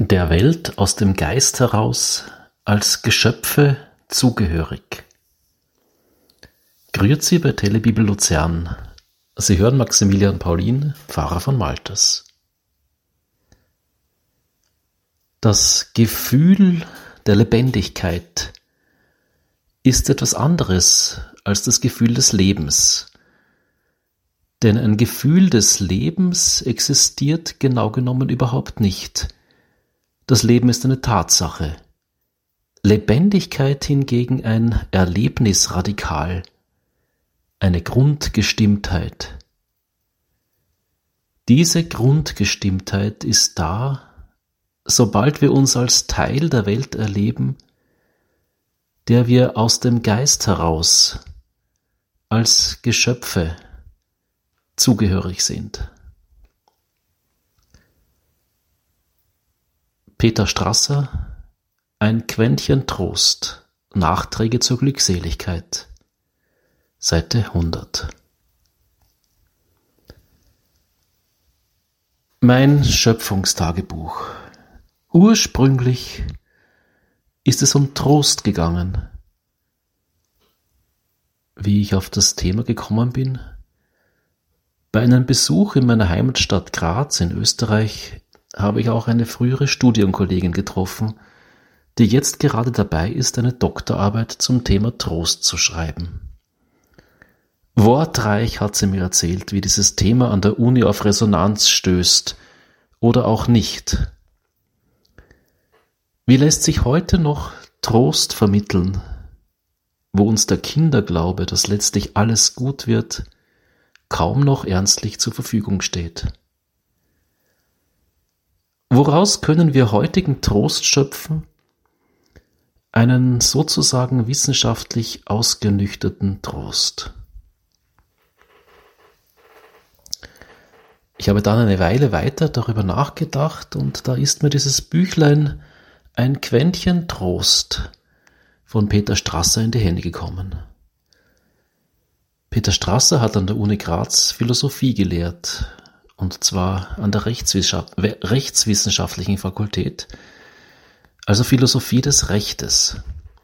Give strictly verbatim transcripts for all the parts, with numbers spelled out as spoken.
Der Welt aus dem Geist heraus als Geschöpfe zugehörig. Grüezi bei Telebibel Luzern. Sie hören Maximilian Paulin, Pfarrer von Malters. Das Gefühl der Lebendigkeit ist etwas anderes als das Gefühl des Lebens. Denn ein Gefühl des Lebens existiert genau genommen überhaupt nicht. Das Leben ist eine Tatsache. Lebendigkeit hingegen ein Erlebnisradikal, eine Grundgestimmtheit. Diese Grundgestimmtheit ist da, sobald wir uns als Teil der Welt erleben, der wir aus dem Geist heraus als Geschöpfe zugehörig sind. Peter Strasser, ein Quäntchen Trost, Nachträge zur Glückseligkeit, Seite hundert. Mein Schöpfungstagebuch. Ursprünglich ist es um Trost gegangen. Wie ich auf das Thema gekommen bin? Bei einem Besuch in meiner Heimatstadt Graz in Österreich habe ich auch eine frühere Studienkollegin getroffen, die jetzt gerade dabei ist, eine Doktorarbeit zum Thema Trost zu schreiben. Wortreich hat sie mir erzählt, wie dieses Thema an der Uni auf Resonanz stößt oder auch nicht. Wie lässt sich heute noch Trost vermitteln, wo uns der Kinderglaube, dass letztlich alles gut wird, kaum noch ernstlich zur Verfügung steht? Woraus können wir heutigen Trost schöpfen? Einen sozusagen wissenschaftlich ausgenüchterten Trost. Ich habe dann eine Weile weiter darüber nachgedacht und da ist mir dieses Büchlein Ein Quäntchen Trost von Peter Strasser in die Hände gekommen. Peter Strasser hat an der Uni Graz Philosophie gelehrt, und zwar an der Rechtswissenschaft, Rechtswissenschaftlichen Fakultät, also Philosophie des Rechtes.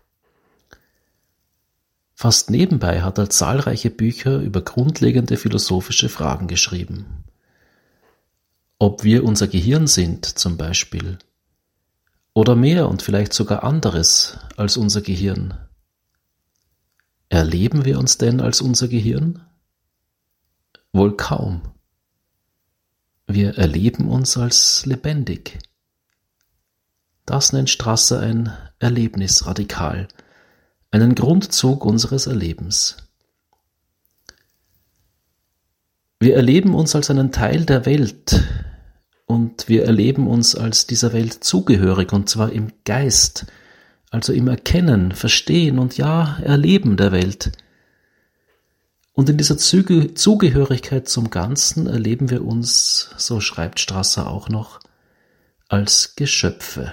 Fast nebenbei hat er zahlreiche Bücher über grundlegende philosophische Fragen geschrieben. Ob wir unser Gehirn sind, zum Beispiel, oder mehr und vielleicht sogar anderes als unser Gehirn. Erleben wir uns denn als unser Gehirn? Wohl kaum. Wir erleben uns als lebendig. Das nennt Strasser ein Erlebnisradikal, einen Grundzug unseres Erlebens. Wir erleben uns als einen Teil der Welt und wir erleben uns als dieser Welt zugehörig, und zwar im Geist, also im Erkennen, Verstehen und ja, Erleben der Welt. Und in dieser Zuge- Zugehörigkeit zum Ganzen erleben wir uns, so schreibt Strasser auch noch, als Geschöpfe.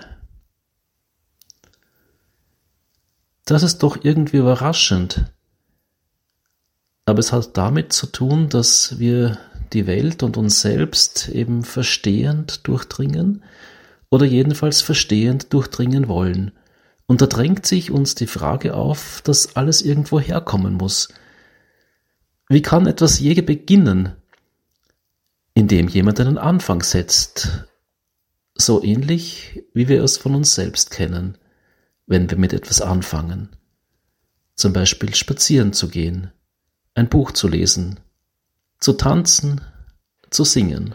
Das ist doch irgendwie überraschend, aber es hat damit zu tun, dass wir die Welt und uns selbst eben verstehend durchdringen oder jedenfalls verstehend durchdringen wollen. Und da drängt sich uns die Frage auf, dass alles irgendwo herkommen muss. Wie kann etwas je beginnen, indem jemand einen Anfang setzt? So ähnlich, wie wir es von uns selbst kennen, wenn wir mit etwas anfangen. Zum Beispiel spazieren zu gehen, ein Buch zu lesen, zu tanzen, zu singen.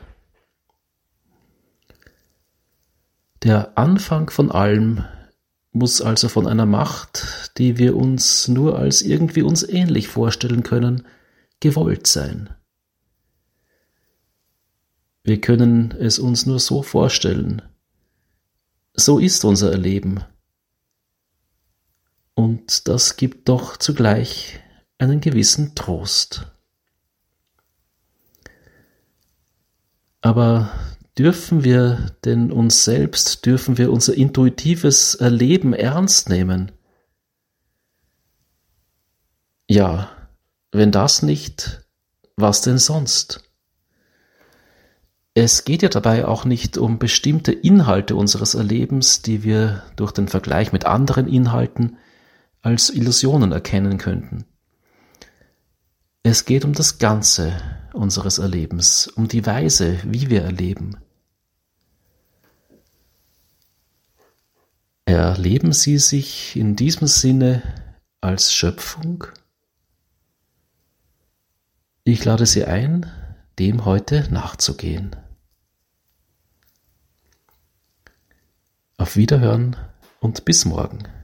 Der Anfang von allem muss also von einer Macht, die wir uns nur als irgendwie uns ähnlich vorstellen können, gewollt sein. Wir können es uns nur so vorstellen. So ist unser Erleben. Und das gibt doch zugleich einen gewissen Trost. Aber dürfen wir denn uns selbst, dürfen wir unser intuitives Erleben ernst nehmen? Ja, wenn das nicht, was denn sonst? Es geht ja dabei auch nicht um bestimmte Inhalte unseres Erlebens, die wir durch den Vergleich mit anderen Inhalten als Illusionen erkennen könnten. Es geht um das Ganze unseres Erlebens, um die Weise, wie wir erleben. Erleben Sie sich in diesem Sinne als Schöpfung? Ich lade Sie ein, dem heute nachzugehen. Auf Wiederhören und bis morgen.